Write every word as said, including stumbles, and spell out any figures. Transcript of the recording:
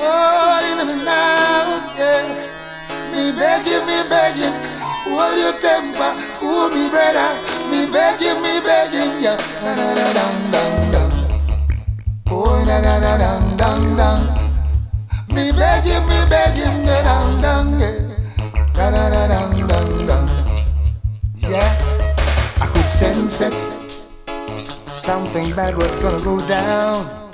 Oh, in and out, yeah. Me begging, me begging, hold your temper, cool me brother. Me begging, me begging, yeah. Da da da dang dang dang. Oh, da da da dang dang dang. Me begging, me begging, yeah, dang dang, yeah. Da da da dang dang dang. Yeah, I could sense it. Something bad was gonna go down.